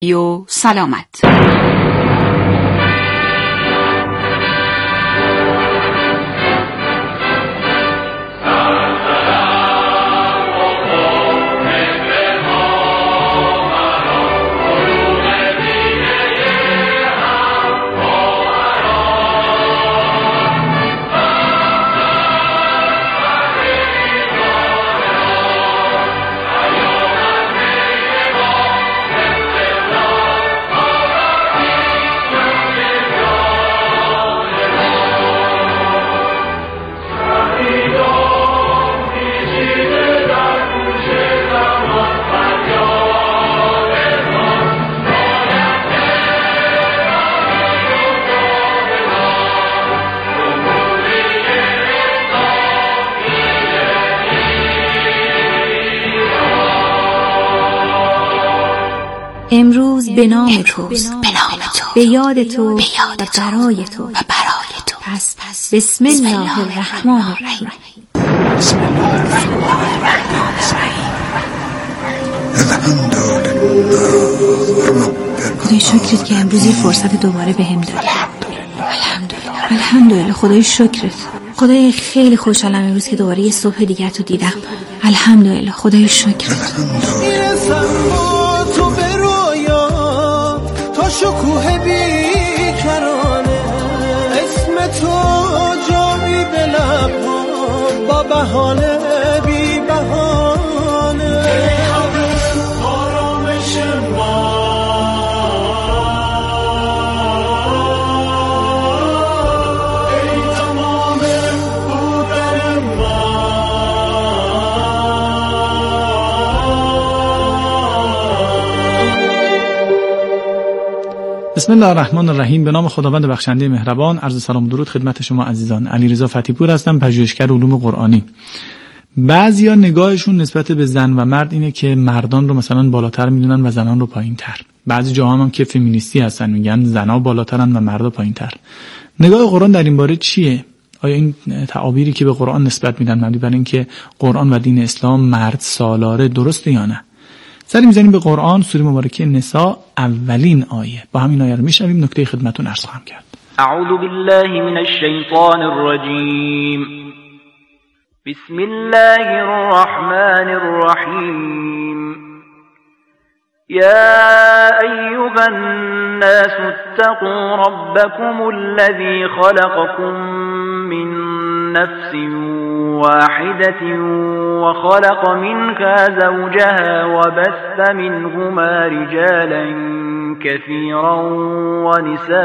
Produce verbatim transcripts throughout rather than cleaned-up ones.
و سلامت. امروز به نام توست، به یاد تو و برای تو. پس بسم الله الرحمن الرحیم. بسم الله الرحمن الرحیم. خدای شکرت که امروز یه فرصت دوباره به هم دادی. الحمدلله الحمدلله خدای شکرت. خدای خیلی خوشحالم امروز که دوباره یه صبح دیگر تو دیدم. الحمدلله خدای شکرت. شکوه بیکرانه اسم تو جاری به لبها با بهانه بی بهانه آرامش ما ای تمام بودن ما. بسم الله الرحمن الرحیم. به نام خداوند بخشنده مهربان. عرض سلام و درود خدمت شما عزیزان. علیرضا فتی‌پور هستم، پژوهشگر علوم قرآنی. بعضیا نگاهشون نسبت به زن و مرد اینه که مردان رو مثلا بالاتر میدونن و زنان رو پایین‌تر. بعضی جاها هم که فمینیستی هستن میگن زنا بالاترن و مردا پایین‌تر. نگاه قرآن در این باره چیه؟ آیا این تعابیری که به قرآن نسبت میدن مبنی بر اینکه قرآن و دین اسلام مرد سالاره درسته یا نه؟ سری میزنیم به قرآن، سوره مبارکه نساء، اولین آیه. با همین آیه رو میشنویم، نکته خدمتتون عرض خواهم کرد. اعوذ بالله من الشیطان الرجیم. بسم الله الرحمن الرحیم. يا أيها الناس اتقوا ربكم الذي خلقكم من نفس واحدة وخلق منها زوجها وبث منهما رجالا كثيرا ونساء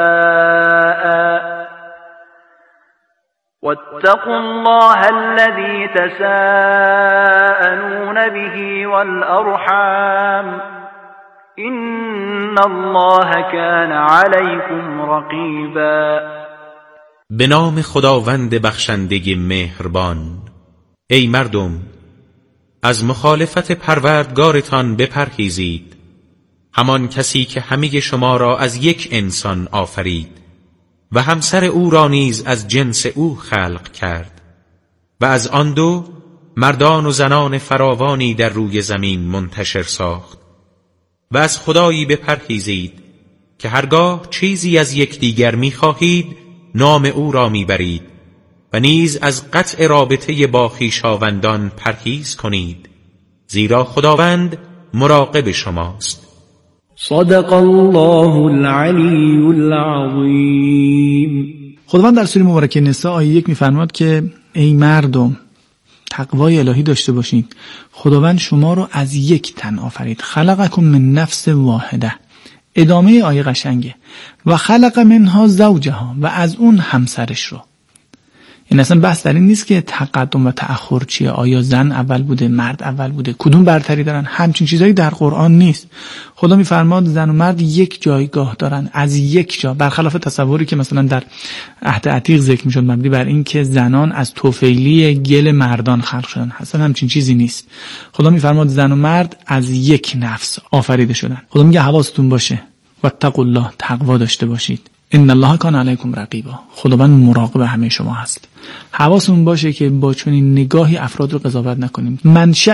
واتقوا الله الذي تساءلون به والأرحام إن الله كان عليكم رقيبا. به نام خداوند بخشنده مهربان. ای مردم، از مخالفت پروردگارتان بپرهیزید، همان کسی که همه شما را از یک انسان آفرید و همسر او را نیز از جنس او خلق کرد و از آن دو مردان و زنان فراوانی در روی زمین منتشر ساخت. و از خدایی بپرهیزید که هرگاه چیزی از یکدیگر می‌خواهید نام او را میبرید و نیز از قطع رابطه با خویشاوندان پرهیز کنید، زیرا خداوند مراقب شماست. صدق الله العلی العظیم. خداوند در سوره مبارکه نساء آیه یک میفرماد که ای مردم تقوای الهی داشته باشید. خداوند شما رو از یک تن آفرید. خلقکم من نفس واحده. ادامه آیه قشنگه. و خلق منها زوجها، و از اون همسرش رو. این اصلا بحث در این نیست که تقدم و تأخر چیه، آیا زن اول بوده مرد اول بوده، کدوم برتری دارن، همچین چیزایی در قرآن نیست. خدا میفرماد زن و مرد یک جایگاه دارن، از یک جا، برخلاف تصوری که مثلا در عهد عتیق ذکر میشد مبنی بر این که زنان از طفیلی گل مردان خلق شدن. اصلا همچین چیزی نیست. خدا میفرماد زن و مرد از یک نفس آفریده شدن. خدا میگه حواستون باشه، واتقوا الله، تقوا داشته باشید. ان الله کان علیکم رقیبا، خداوند مراقب همه شما هست. حواستون باشه که با چنین نگاهی افراد رو قضاوت نکنیم. منشأ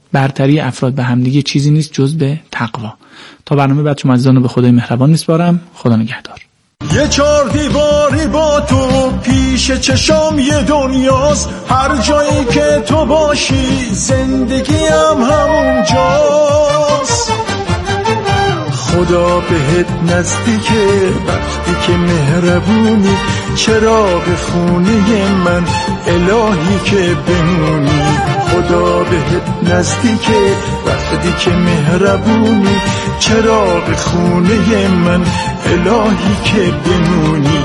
برتری افراد به همدیگه چیزی نیست جز به تقوا. تا برنامه بعد شما عزیزان رو به خدای مهربان میسپارم. خدا نگهدار. یه چار دیواری با تو پیش چشام یه دنیاست، هر جایی که تو باشی زندگیم همونجاست. خدا بهت نزدیکه وقتی که مهربونی، چراغ خونه من الهی که بمونی. خدا بهت نزدیکه وقتی که مهربونی، چراغ خونه من الهی که بمونی.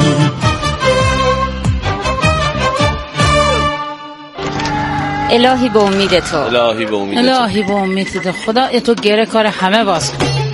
الهی به امید تو، الهی به امید تو، الهی به امید تو. خدا تو گره کار همه باز.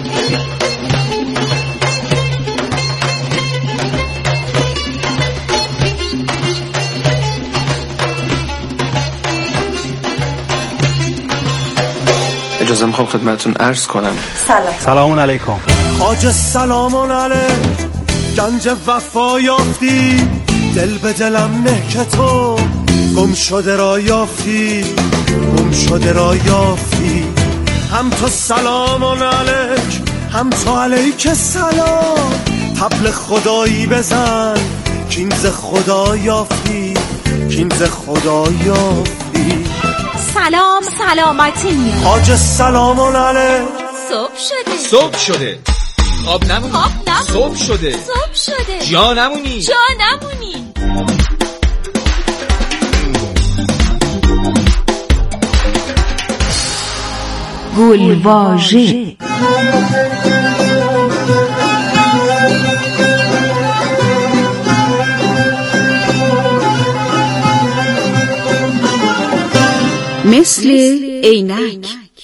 اجازه میخوام خدمتتون عرض کنم. سلام سلام علیکم. خواجه سلام علیک، گنج وفا یافتی، دل به دلم نه که تو گم شده را یافتی، گم شده را یافتی. هم تو سلام علیک، هم تو علیک سلام، طبل خدایی بزن کینز خدا یافتی، کینز خدا یافتی. سلام سلامتی میاد. خواجه سلام علیک. صبح شده، صبح شده، خواب نمونی، خواب نمونی، صبح شده، صبح شده، جا نمونی، جا نمونی. گلواژه. مثل عینک.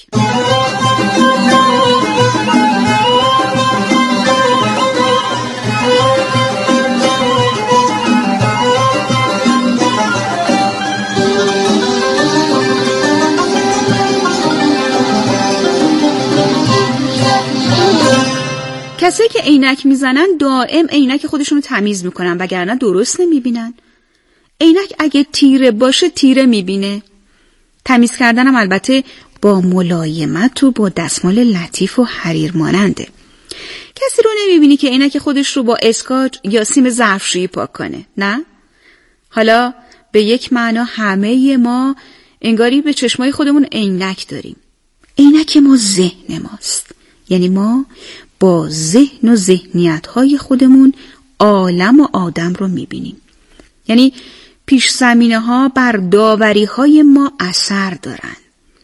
کسایی که عینک میزنن دائم عینک خودشونو تمیز میکنن وگرنه درست نمیبینن. عینک اگه تیره باشه تیره میبینه. تمیز کردن هم البته با ملایمت و با دستمال لطیف و حریر ماننده. کسی رو نمیبینی که عینک خودش رو با اسکاچ یا سیم ظرفشویی پاک کنه، نه؟ حالا به یک معنا همه ما انگاری به چشمای خودمون عینک داریم. عینک ما ذهن ماست. یعنی ما با ذهن و ذهنیت‌های خودمون عالم و آدم رو میبینیم. یعنی پیش زمینه ها بر داوری های ما اثر دارن.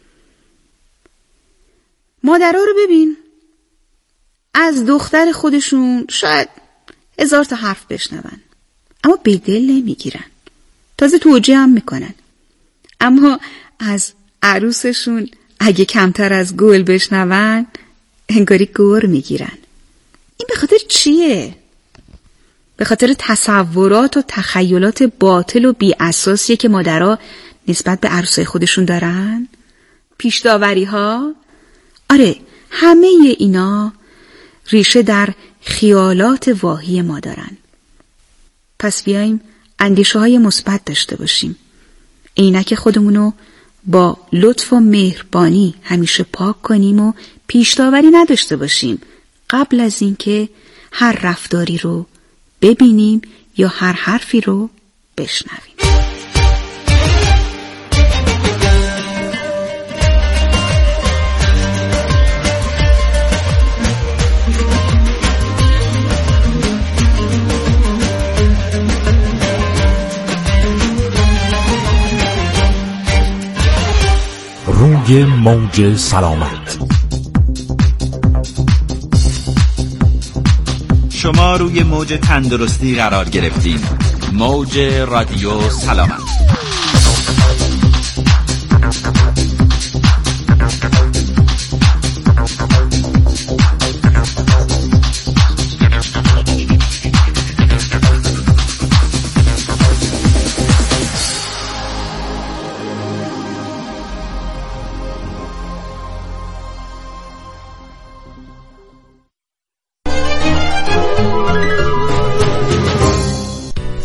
مادرها رو ببین، از دختر خودشون شاید هزار تا حرف بشنون اما به دل نمیگیرن، تازه توجیه هم میکنن. اما از عروسشون اگه کمتر از گل بشنون انگاری گور میگیرن. این به خاطر چیه؟ به خاطر تصورات و تخیلات باطل و بی اساسیه که مادرها نسبت به عروسای خودشون دارن؟ پیش داوری ها؟ آره، همه اینا ریشه در خیالات واهی ما دارن. پس بیایم اندیشه های مثبت داشته باشیم. عینک خودمونو با لطف و مهربانی همیشه پاک کنیم و پیش داوری نداشته باشیم قبل از اینکه هر رفتاری رو ببینیم یا هر حرفی رو بشنویم. روی موج سلامت. شما روی موج تندرستی قرار گرفتین. موج رادیو سلامت.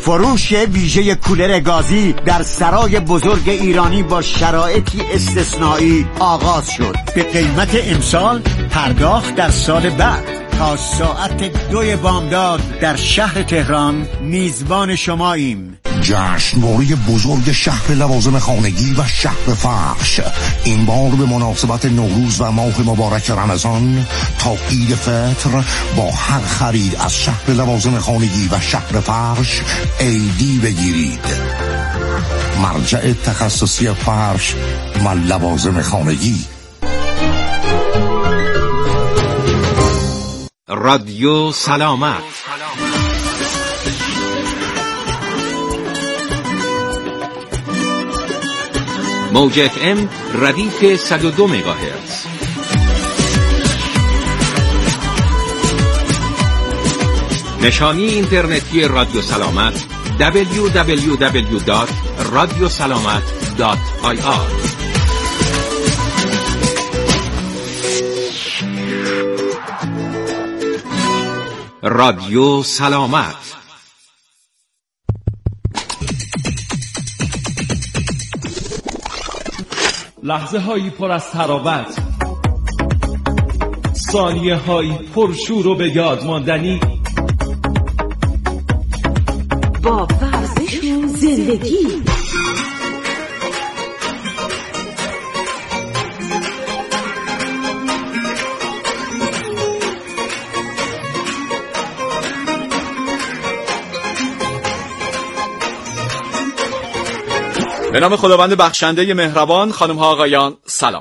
فروش ویژه کولر گازی در سرای بزرگ ایرانی با شرایطی استثنایی آغاز شد. به قیمت امسال، پرداخت در سال بعد. تا ساعت دوی بامداد در شهر تهران میزبان شماییم. جشنواره بزرگ شهر لوازم خانگی و شهر فرش، این بار به مناسبت نوروز و ماه مبارک رمضان تا عید فطر با هر خرید از شهر لوازم خانگی و شهر فرش ایدی بگیرید. مرجع تخصصی فرش و لوازم خانگی. رادیو سلامت. موج اف ام ردیف صد و دو مگاهرتز. نشانی اینترنتی رادیو سلامت دبلیو دبلیو دبلیو دات رادیو سلامت دات آی آر. رادیو سلامت. لحظه هایی پر از تراوت، ثانیه هایی پرشور و به یاد ماندنی، با ورزش و زندگی. به نام خداوند بخشنده مهربان. خانم ها آقایان سلام.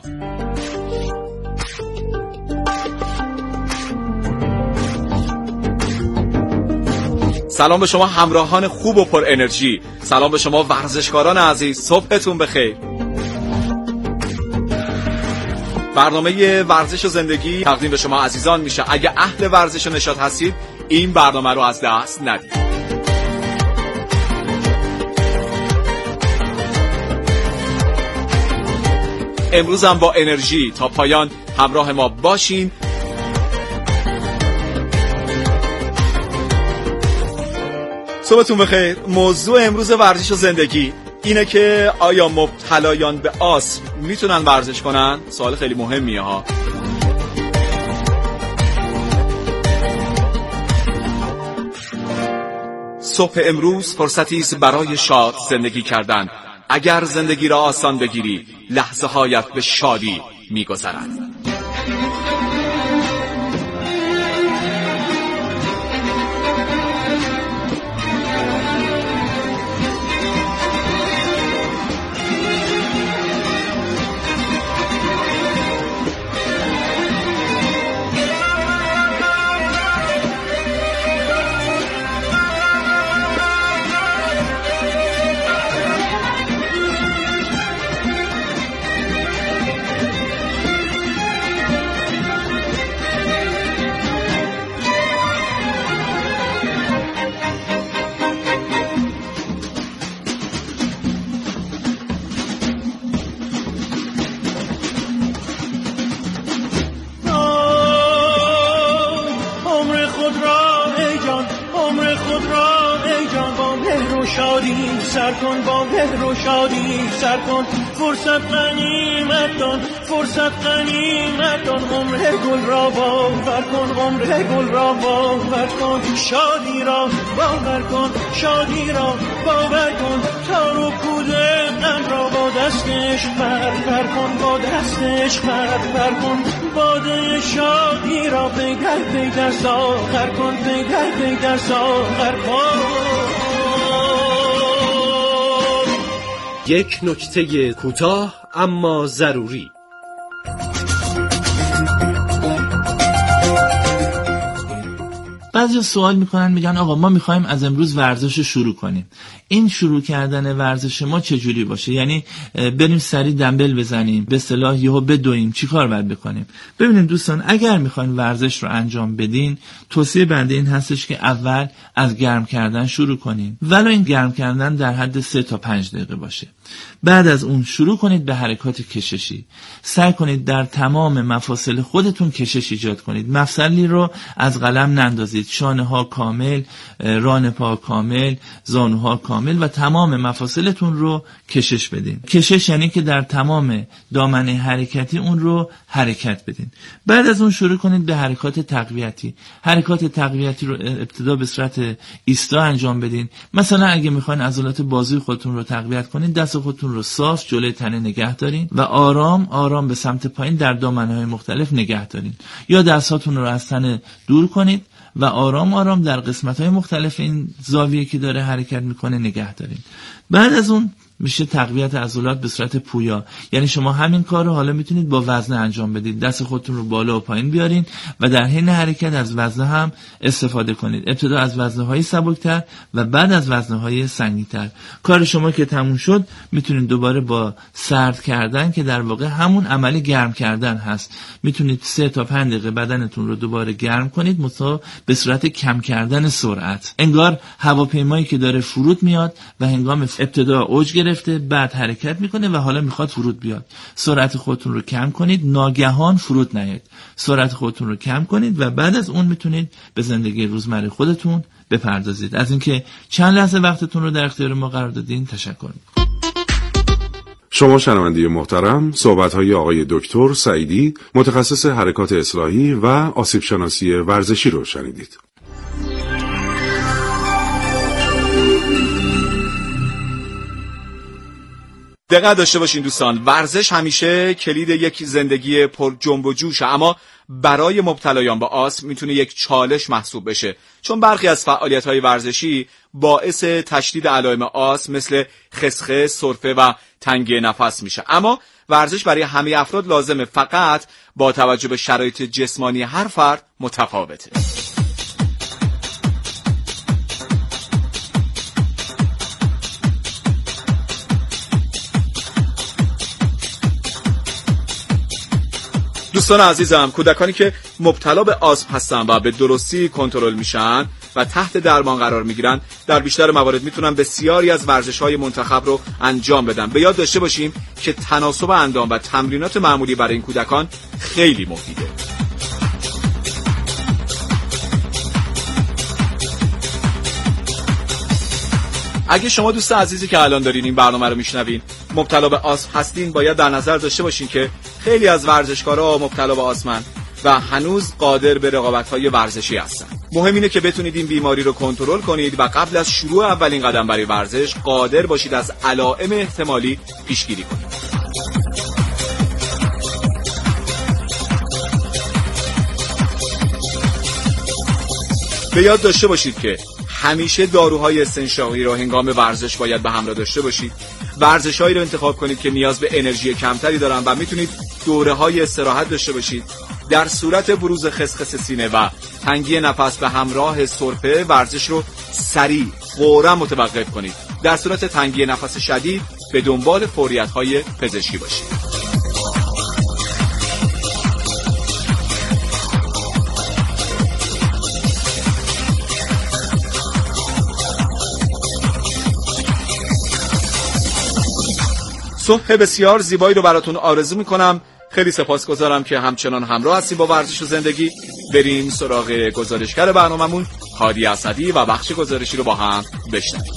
سلام به شما همراهان خوب و پر انرژی. سلام به شما ورزشکاران عزیز. صبحتون بخیر. برنامه ورزش و زندگی تقدیم به شما عزیزان میشه. اگه اهل ورزش و نشاط هستید این برنامه رو از دست ندید. امروز هم با انرژی تا پایان همراه ما باشین. صبحتون بخیر. موضوع امروز ورزش و زندگی اینه که آیا مبتلایان به آسم میتونن ورزش کنن؟ سوال خیلی مهمیه ها. صبح امروز فرصتی است برای شاد زندگی کردن. اگر زندگی را آسان بگیری لحظه هایت به شادی میگذرند. سر کن با مهر و شادی سر کن، فرصت غنیمت دان، فرصت غنیمت دان، عمر گل را باور کن، عمر گل را باور کن، شادی را باور کن، شادی را باور کن، تار و پود غم را با دستش پر پر کن، با دستش پر پر کن، باده شادی را پیدر پیدر ساغر کن، پیدر پیدر ساغر کن. یک نکته کوتاه اما ضروری. بعضی سوال میکنن، میگن آقا ما میخوایم از امروز ورزش رو شروع کنیم. این شروع کردن ورزش ما چجوری باشه؟ یعنی بریم سریع دنبل بزنیم، به اصطلاح یهو بدویم، چیکار باید بکنیم؟ ببینید دوستان، اگر میخواین ورزش رو انجام بدین، توصیه بنده این هستش که اول از گرم کردن شروع کنین، ولی این گرم کردن در حد سه تا پنج دقیقه باشه. بعد از اون شروع کنید به حرکات کششی. سعی کنید در تمام مفاصل خودتون کشش ایجاد کنید. مفصلی رو از قلم نندازید. شانه ها کامل، ران پا کامل، زانوها کامل و تمام مفاصلتون رو کشش بدین. کشش یعنی که در تمام دامنه حرکتی اون رو حرکت بدین. بعد از اون شروع کنید به حرکات تقویتی. حرکات تقویتی رو ابتدا به صورت ایستا انجام بدین. مثلا اگه میخواین عضلات بازوی خودتون رو تقویت کنید، دست خودتون رو صاف جلوی تنه نگه دارین و آرام آرام به سمت پایین در دامنه‌های مختلف نگه دارین. یا دستاتون رو از تنه دور کنید و آرام آرام در قسمت‌های مختلف این زاویه که داره حرکت میکنه نگه دارین. بعد از اون میشه تقویت عضلات به صورت پویا. یعنی شما همین کار رو حالا میتونید با وزنه انجام بدید. دست خودتون رو بالا و پایین بیارین و در حین حرکت از وزنه هم استفاده کنید. ابتدا از وزنه‌های سبک‌تر و بعد از وزنه‌های سنگین‌تر. کار شما که تموم شد میتونید دوباره با سرد کردن که در واقع همون عمل گرم کردن هست، میتونید سه تا پنج دقیقه بدنتون رو دوباره گرم کنید، مثلا به صورت کم کردن سرعت. انگار هواپیمایی که داره فرود میاد و هنگام ابتدا اوج گرفته، بعد حرکت میکنه و حالا میخواد فرود بیاد. سرعت خودتون رو کم کنید، ناگهان فرود نیاید. سرعت خودتون رو کم کنید و بعد از اون میتونید به زندگی روزمره خودتون بپردازید. از اینکه چند لحظه وقتتون رو در اختیار ما قرار دادین تشکر میکنم. شما شنونده محترم، صحبت‌های آقای دکتر سعیدی، متخصص حرکات اصلاحی و آسیب شناسی ورزشی رو شنیدید. دقت داشته باشین دوستان، ورزش همیشه کلید یک زندگی پر جنب و جوشه، اما برای مبتلایان به آسم میتونه یک چالش محسوب بشه، چون برخی از فعالیت‌های ورزشی باعث تشدید علائم آسم مثل خسخس، سرفه و تنگی نفس میشه. اما ورزش برای همه افراد لازمه، فقط با توجه به شرایط جسمانی هر فرد متفاوته. دوستان عزیزم، کودکانی که مبتلا به آسم هستن و به درستی کنترل میشن و تحت درمان قرار میگیرن، در بیشتر موارد میتونن بسیاری از ورزش‌های منتخب رو انجام بدن. به یاد داشته باشیم که تناسب اندام و تمرینات معمولی برای این کودکان خیلی مفیده. اگه شما دوست عزیزی که الان دارین این برنامه رو میشنوین مبتلا به آسم هستین، باید در نظر داشته باشین که خیلی از ورزشکارا مبتلا به آسمن و هنوز قادر به رقابت‌های ورزشی هستن. مهم اینه که بتونید این بیماری رو کنترل کنید و قبل از شروع اولین قدم برای ورزش قادر باشید از علائم احتمالی پیشگیری کنید. به یاد داشته باشید که همیشه داروهای استنشاقی رو هنگام ورزش باید به همراه داشته باشید. ورزش‌هایی رو انتخاب کنید که نیاز به انرژی کمتری دارن و میتونید دوره‌های استراحت داشته باشید. در صورت بروز خسخس سینه و تنگی نفس به همراه سرفه، ورزش رو سریع فوراً متوقف کنید. در صورت تنگی نفس شدید به دنبال فوریت‌های پزشکی باشید. صبح بسیار زیبایی رو براتون آرزو میکنم. خیلی سپاسگزارم که همچنان همراه هستیم با ورزش و زندگی. بریم سراغ گزارشگر برناممون هادی اسدی و بخش گزارشی رو با هم بشنویم.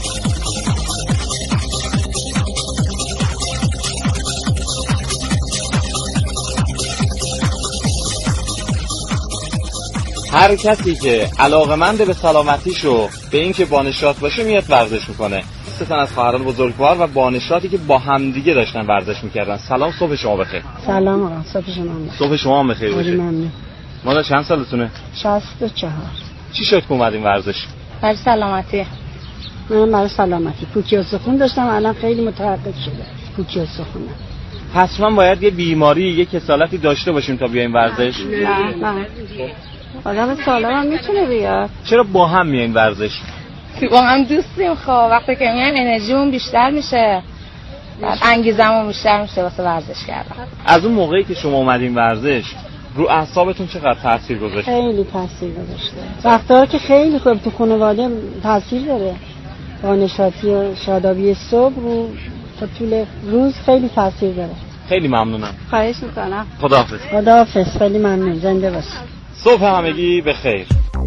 هر کسی که علاقمند به سلامتیشو به این که بانشات باشه میاد ورزش میکنه. ستن از خواهران بزرگوار و بانشاتی که با همدیگه داشتن ورزش میکردن. سلام، صبح شما بخیر. سلام آقا، صبح شما بخیر. صبح شما هم بخیر باشه. ممنون. مالا چند سالتونه؟ شصت و چهار. چی شد که اومدین ورزش؟ برای سلامتی. من برای سلامتی پوکی استخون داشتم، الان خیلی متوقف شده پوکی استخونم. حتما باید یه بیماری، یه کسالتی داشته باشیم تا بیایم ورزش. نه نه. آدم سالم هم میتونه بیاد. چرا با هم میایم ورزش؟ با هم دوستیم. خب وقتی که میایم انرژیمون بیشتر میشه، بعد انگیزمون بیشتر میشه واسه ورزش کردن. از اون موقعی که شما اومدین ورزش رو اعصابتون چقدر تاثیر گذاشته؟ خیلی تاثیر گذاشته. وقتا که خیلی خوب تو خانواده تاثیر داره. با نشاطی و شادابی صبح رو تا طول روز خیلی تاثیر داره. خیلی ممنونم. خواهش میکنم. خداحافظ. خداحافظ. خیلی ممنون. زنده باشی. صبح همگی بخیر.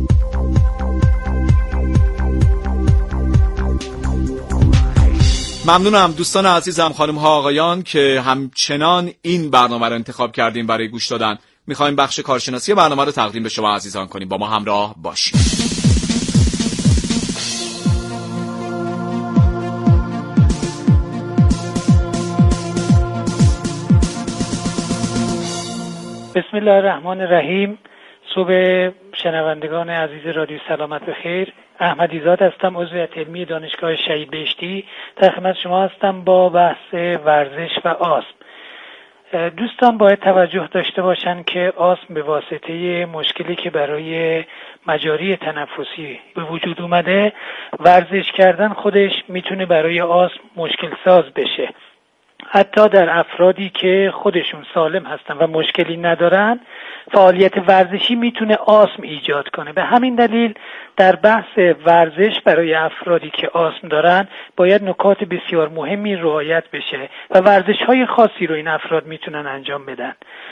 ممنونم دوستان عزیزم، خانم ها آقایان که همچنان این برنامه رو انتخاب کردیم برای گوش دادن. میخوایم بخش کارشناسی برنامه رو تقدیم به شما عزیزان کنیم. با ما همراه باشید. بسم الله الرحمن الرحیم. صبح شنوندگان عزیز رادیو سلامت بخیر. احمدیزاد هستم، عضو هیئت علمی دانشگاه شهید بهشتی. در خدمت شما هستم با بحث ورزش و آسم. دوستان باید توجه داشته باشن که آسم به واسطه مشکلی که برای مجاری تنفسی به وجود اومده، ورزش کردن خودش میتونه برای آسم مشکل ساز بشه. حتی در افرادی که خودشون سالم هستن و مشکلی ندارن، فعالیت ورزشی میتونه آسم ایجاد کنه. به همین دلیل در بحث ورزش برای افرادی که آسم دارن باید نکات بسیار مهمی رعایت بشه و ورزش‌های خاصی رو این افراد میتونن انجام بدن.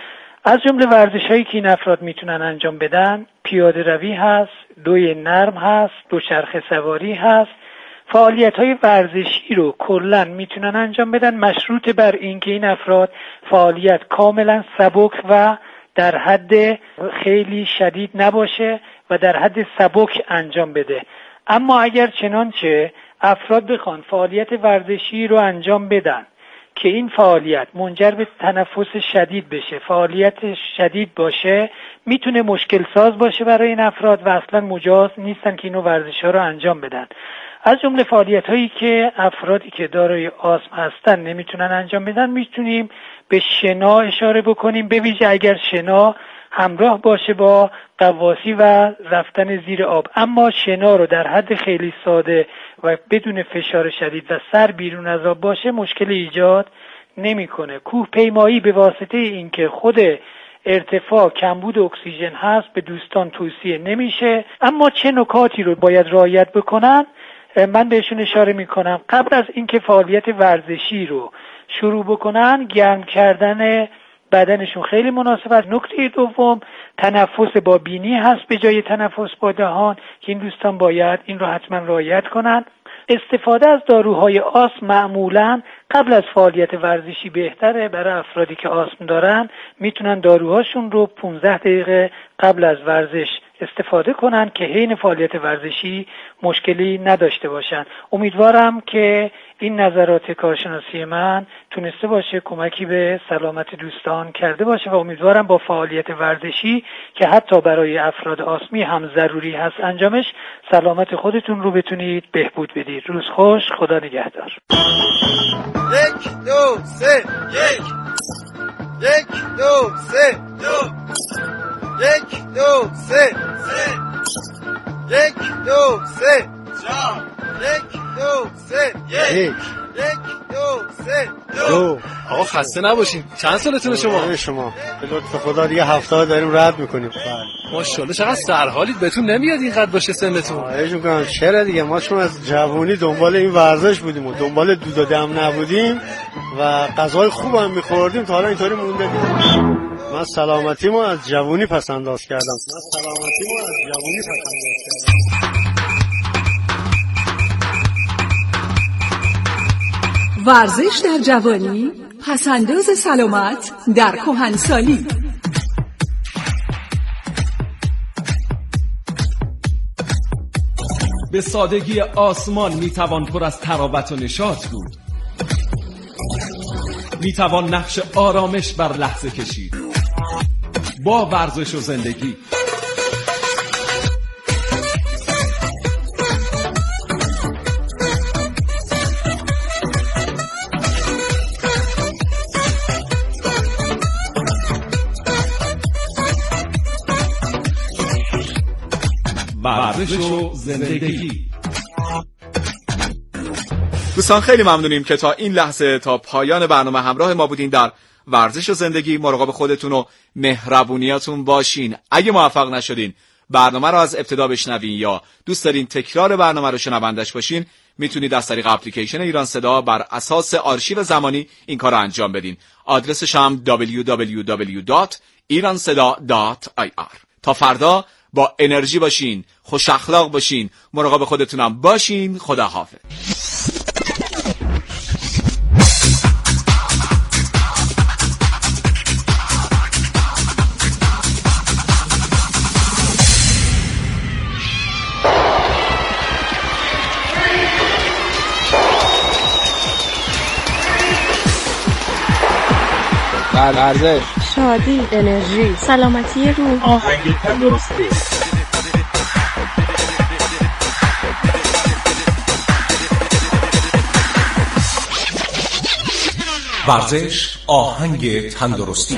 از جمله ورزش‌هایی که این افراد میتونن انجام بدن، پیاده روی هست، دوی نرم هست، دوچرخه سواری هست. فعالیت‌های ورزشی رو کلاً میتونن انجام بدن، مشروط بر اینکه این افراد فعالیت کاملا سبک و در حد خیلی شدید نباشه و در حد سبک انجام بده. اما اگر چنانچه افراد بخوان فعالیت ورزشی رو انجام بدن که این فعالیت منجر به تنفس شدید بشه، فعالیت شدید باشه، میتونه مشکل ساز باشه برای این افراد و اصلا مجاز نیستن که اینو ورزش‌ها رو انجام بدن. از جمله فعالیت‌هایی که افرادی که دارای آسم هستن نمیتونن انجام بدن، میتونیم به شنا اشاره بکنیم، به ویژه اگر شنا همراه باشه با غواصی و رفتن زیر آب. اما شنا رو در حد خیلی ساده و بدون فشار شدید و سر بیرون از آب باشه مشکل ایجاد نمیکنه. کوه پیمایی به واسطه اینکه خود ارتفاع کمبود اکسیژن هست به دوستان توصیه نمیشه. اما چه نکاتی رو باید رعایت بکنن من بهشون اشاره میکنم. قبل از اینکه فعالیت ورزشی رو شروع بکنن، گرم کردن بدنشون خیلی مناسب است. نکته دوم، تنفس با بینی هست به جای تنفس با دهان که این دوستان باید این رو حتما رعایت کنن. استفاده از داروهای آسم معمولا قبل از فعالیت ورزشی بهتره. برای افرادی که آسم دارن میتونن داروهاشون رو پانزده دقیقه قبل از ورزش استفاده کنن که حین فعالیت ورزشی مشکلی نداشته باشن. امیدوارم که این نظرات کارشناسی من تونسته باشه کمکی به سلامت دوستان کرده باشه و امیدوارم با فعالیت ورزشی که حتی برای افراد آسمی هم ضروری هست انجامش، سلامت خودتون رو بتونید بهبود بدید. روز خوش، خدا نگهدار. یک دو سه یک یک دو سه دو یک دو سه سه یک دو سه چهار یک دو سه یک یک دو سه دو. آقا خسته نباشین. چند سالتونه شما؟ شما به لطف خدا دیگه هفته داریم رد میکنیم. ماشاءالله چقدر سرحالید، بهتون نمیاد اینقدر باشه سنتون؟ خواهش میکنم. چرا دیگه، ما چون از جوانی دنبال این ورزش بودیم و دنبال دود و دم نبودیم و غذای خوب هم میخوردیم تا حالا اینطوری مونده دیگه. من سلامتیمو از جوانی پس انداز کردم. من سلامتیمو از جوانی پس انداز کردم. ورزش در جوانی، پسنداز سلامت در کهنسالی. به سادگی آسمان میتوان پر از تراوت و نشاط بود. میتوان نقش آرامش بر لحظه کشید با ورزش و زندگی. ورزش و زندگی. دوستان خیلی ممنونیم که تا این لحظه، تا پایان برنامه همراه ما بودین در ورزش و زندگی. مراقب خودتون و مهربونیاتون باشین. اگه موفق نشدین برنامه رو از ابتدا بشنوین یا دوست دارین تکرار برنامه رو شنوندش باشین، میتونید از طریق اپلیکیشن ایران صدا بر اساس آرشیو زمانی این کار رو انجام بدین. آدرسش هم دبلیو دبلیو دبلیو دات ایران صدا دات آی آر. تا فردا با انرژی باشین، خوش اخلاق باشین، مراقب خودتونم باشین. خدا حافظ. ورزش، شادی، انرژی، سلامتی روح، آهنگ تندرستی. ورزش، آهنگ تندرستی.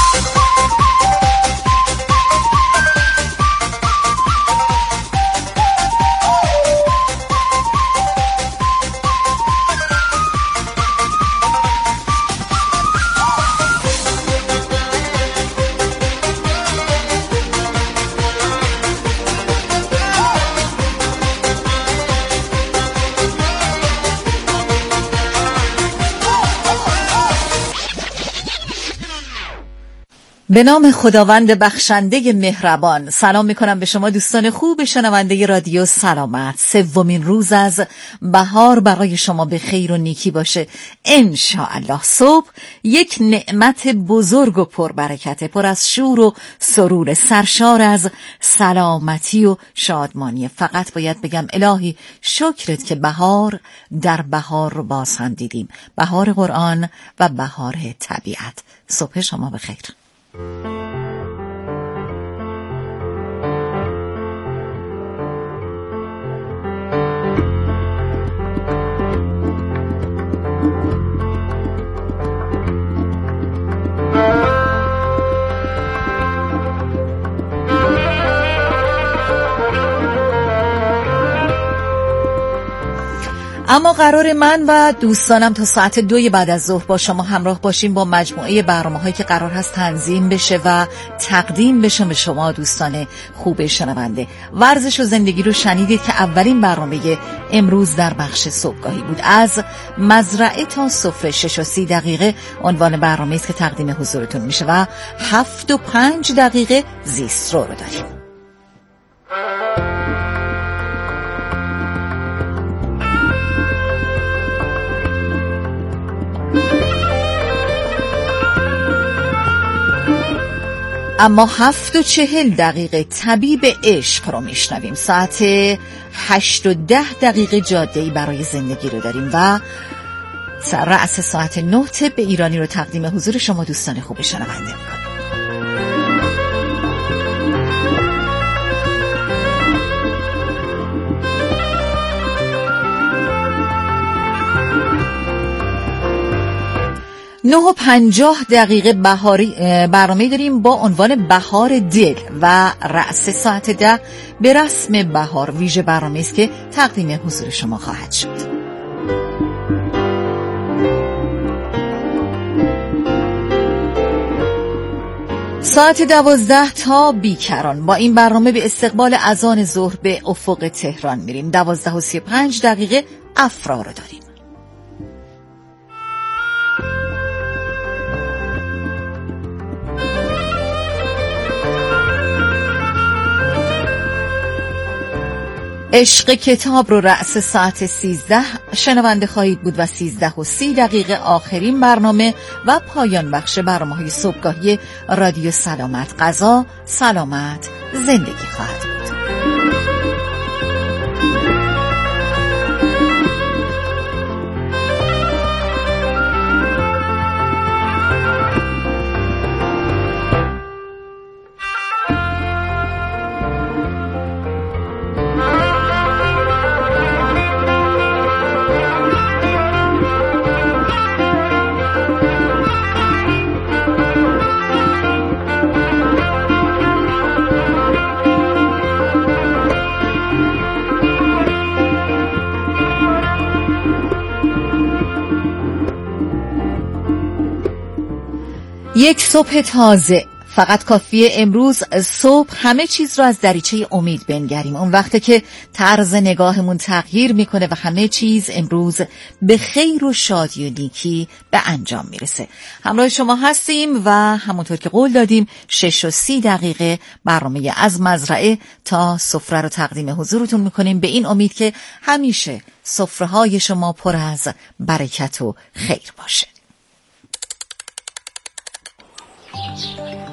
به نام خداوند بخشنده مهربان. سلام میکنم به شما دوستان خوب شنونده رادیو سلامت. سومین روز از بهار برای شما به خیر و نیکی باشه انشاءالله. صبح یک نعمت بزرگ و پربرکت، پر از شور و سرور، سرشار از سلامتی و شادمانی. فقط باید بگم الهی شکرت که بهار در بهار رو باز هم دیدیم، بهار قرآن و بهار طبیعت. صبح شما بخیر. اما قرار من و دوستانم تا ساعت دوی بعد از ظهر با شما همراه باشیم با مجموعه برنامه‌هایی که قرار هست تنظیم بشه و تقدیم بشه به شما دوستان خوب شنونده. ورزش و زندگی رو شنیدید که اولین برنامه امروز در بخش صبحگاهی بود. از مزرعه تا سفره شش و سی دقیقه عنوان برنامه است که تقدیم حضورتون میشه و هفت و پنج دقیقه زیست رو رو داریم. اما هفت و چهل دقیقه طبیب عشق رو میشنویم. ساعت هشت و ده دقیقه جاده‌ای برای زندگی رو داریم و رأس ساعت نه طب ایرانی رو تقدیم حضور شما دوستان خوب شنونده میکنیم. نه و پنجاه دقیقه بهاری برنامه داریم با عنوان بهار دل و رأس ساعت ده به رسم بهار ویژه برنامه است که تقدیم حضور شما خواهد شد. ساعت دوازده تا بیکران با این برنامه به استقبال اذان ظهر به افق تهران میریم. دوازده و سی و پنج دقیقه افرا رو داریم. عشق کتاب رو رأس ساعت سیزده شنونده خواهید بود و سیزده و سی دقیقه آخرین برنامه و پایان بخش برنامه‌های صبحگاهی رادیو سلامت. غذا، سلامت، زندگی خواهد بود. یک صبح تازه، فقط کافیه امروز صبح همه چیز رو از دریچه امید بنگریم. اون وقته که طرز نگاهمون تغییر میکنه و همه چیز امروز به خیر و شادی و نیکی به انجام میرسه. همراه شما هستیم و همونطور که قول دادیم شش و سی دقیقه برنامه از مزرعه تا سفره رو تقدیم حضورتون میکنیم، به این امید که همیشه سفره های شما پر از برکت و خیر باشه.